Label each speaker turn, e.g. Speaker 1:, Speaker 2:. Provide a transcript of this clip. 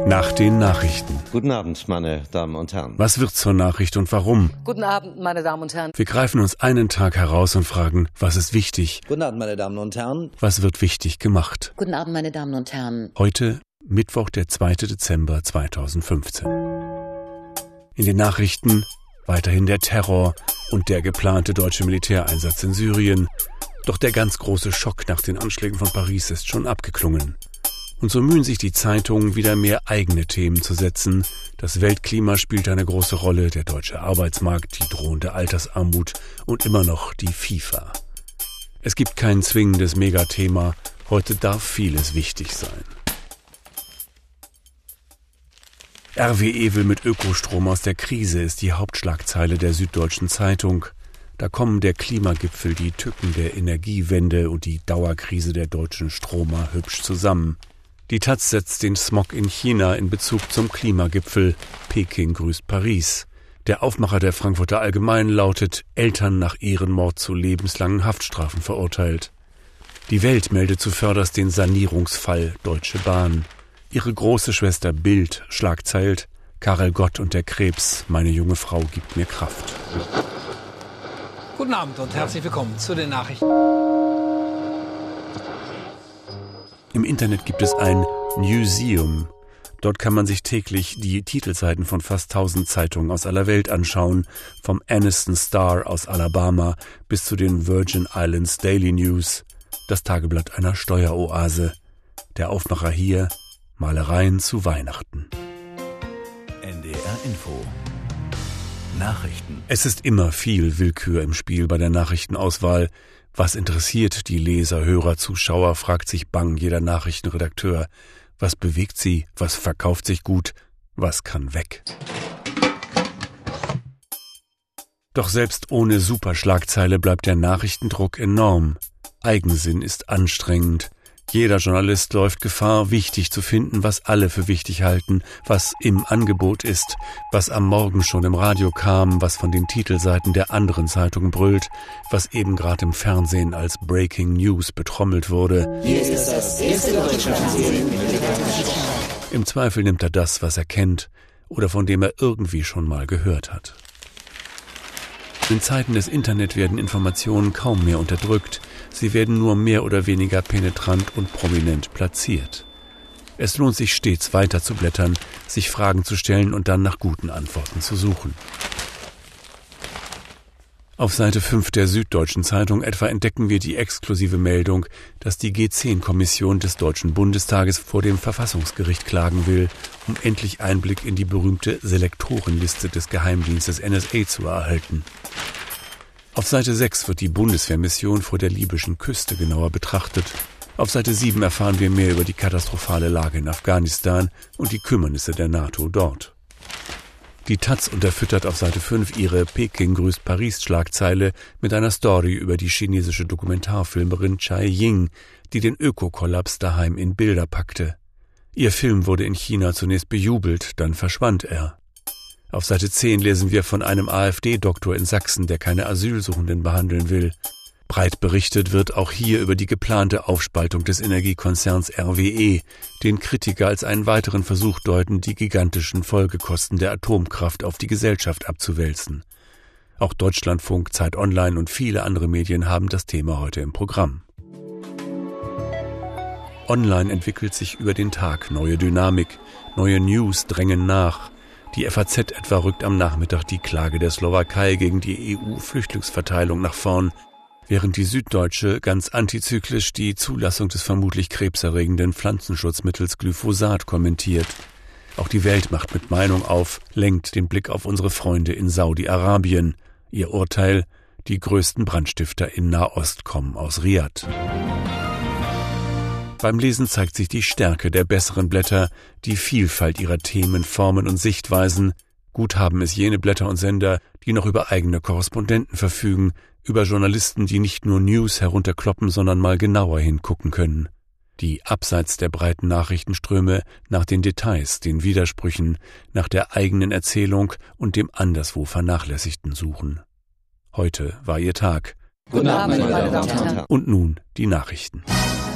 Speaker 1: Nach den Nachrichten.
Speaker 2: Guten Abend, meine Damen und Herren.
Speaker 1: Was wird zur Nachricht und warum?
Speaker 3: Guten Abend, meine Damen und Herren.
Speaker 1: Wir greifen uns einen Tag heraus und fragen, was ist wichtig?
Speaker 4: Guten Abend, meine Damen und Herren.
Speaker 1: Was wird wichtig gemacht?
Speaker 5: Guten Abend, meine Damen und Herren.
Speaker 1: Heute, Mittwoch, der 2. Dezember 2015. In den Nachrichten weiterhin der Terror und der geplante deutsche Militäreinsatz in Syrien. Doch der ganz große Schock nach den Anschlägen von Paris ist schon abgeklungen. Und so mühen sich die Zeitungen, wieder mehr eigene Themen zu setzen. Das Weltklima spielt eine große Rolle, der deutsche Arbeitsmarkt, die drohende Altersarmut und immer noch die FIFA. Es gibt kein zwingendes Megathema. Heute darf vieles wichtig sein. RWE will mit Ökostrom aus der Krise, ist die Hauptschlagzeile der Süddeutschen Zeitung. Da kommen der Klimagipfel, die Tücken der Energiewende und die Dauerkrise der deutschen Stromer hübsch zusammen. Die Taz setzt den Smog in China in Bezug zum Klimagipfel. Peking grüßt Paris. Der Aufmacher der Frankfurter Allgemeinen lautet: Eltern nach Ehrenmord zu lebenslangen Haftstrafen verurteilt. Die Welt meldet zuvörderst den Sanierungsfall Deutsche Bahn. Ihre große Schwester Bild schlagzeilt: Karel Gott und der Krebs, meine junge Frau gibt mir Kraft.
Speaker 6: Guten Abend und herzlich willkommen zu den Nachrichten.
Speaker 1: Im Internet gibt es ein Newseum. Dort kann man sich täglich die Titelseiten von fast 1000 Zeitungen aus aller Welt anschauen, vom Anniston Star aus Alabama bis zu den Virgin Islands Daily News, das Tageblatt einer Steueroase. Der Aufmacher hier: Malereien zu Weihnachten.
Speaker 7: NDR Info. Nachrichten.
Speaker 1: Es ist immer viel Willkür im Spiel bei der Nachrichtenauswahl. Was interessiert die Leser, Hörer, Zuschauer, fragt sich bang jeder Nachrichtenredakteur. Was bewegt sie? Was verkauft sich gut? Was kann weg? Doch selbst ohne Superschlagzeile bleibt der Nachrichtendruck enorm. Eigensinn ist anstrengend. Jeder Journalist läuft Gefahr, wichtig zu finden, was alle für wichtig halten, was im Angebot ist, was am Morgen schon im Radio kam, was von den Titelseiten der anderen Zeitungen brüllt, was eben gerade im Fernsehen als Breaking News betrommelt wurde.
Speaker 8: Hier ist das erste deutsche Fernsehen.
Speaker 1: Im Zweifel nimmt er das, was er kennt oder von dem er irgendwie schon mal gehört hat. In Zeiten des Internet werden Informationen kaum mehr unterdrückt. Sie werden nur mehr oder weniger penetrant und prominent platziert. Es lohnt sich stets weiter zu blättern, sich Fragen zu stellen und dann nach guten Antworten zu suchen. Auf Seite 5 der Süddeutschen Zeitung etwa entdecken wir die exklusive Meldung, dass die G10-Kommission des Deutschen Bundestages vor dem Verfassungsgericht klagen will, um endlich Einblick in die berühmte Selektorenliste des Geheimdienstes NSA zu erhalten. Auf Seite 6 wird die Bundeswehrmission vor der libyschen Küste genauer betrachtet. Auf Seite 7 erfahren wir mehr über die katastrophale Lage in Afghanistan und die Kümmernisse der NATO dort. Die Taz unterfüttert auf Seite 5 ihre Peking grüßt Paris-Schlagzeile mit einer Story über die chinesische Dokumentarfilmerin Tsai Ying, die den Ökokollaps daheim in Bilder packte. Ihr Film wurde in China zunächst bejubelt, dann verschwand er. Auf Seite 10 lesen wir von einem AfD-Doktor in Sachsen, der keine Asylsuchenden behandeln will. Breit berichtet wird auch hier über die geplante Aufspaltung des Energiekonzerns RWE, den Kritiker als einen weiteren Versuch deuten, die gigantischen Folgekosten der Atomkraft auf die Gesellschaft abzuwälzen. Auch Deutschlandfunk, Zeit Online und viele andere Medien haben das Thema heute im Programm. Online entwickelt sich über den Tag neue Dynamik, neue News drängen nach. Die FAZ etwa rückt am Nachmittag die Klage der Slowakei gegen die EU-Flüchtlingsverteilung nach vorn, während die Süddeutsche ganz antizyklisch die Zulassung des vermutlich krebserregenden Pflanzenschutzmittels Glyphosat kommentiert. Auch die Welt macht mit Meinung auf, lenkt den Blick auf unsere Freunde in Saudi-Arabien. Ihr Urteil: die größten Brandstifter in Nahost kommen aus Riad. Beim Lesen zeigt sich die Stärke der besseren Blätter, die Vielfalt ihrer Themen, Formen und Sichtweisen. Gut haben es jene Blätter und Sender, die noch über eigene Korrespondenten verfügen, über Journalisten, die nicht nur News herunterkloppen, sondern mal genauer hingucken können. Die abseits der breiten Nachrichtenströme nach den Details, den Widersprüchen, nach der eigenen Erzählung und dem anderswo Vernachlässigten suchen. Heute war ihr Tag.
Speaker 8: Guten Abend, meine Damen und Herren.
Speaker 1: Und nun die Nachrichten.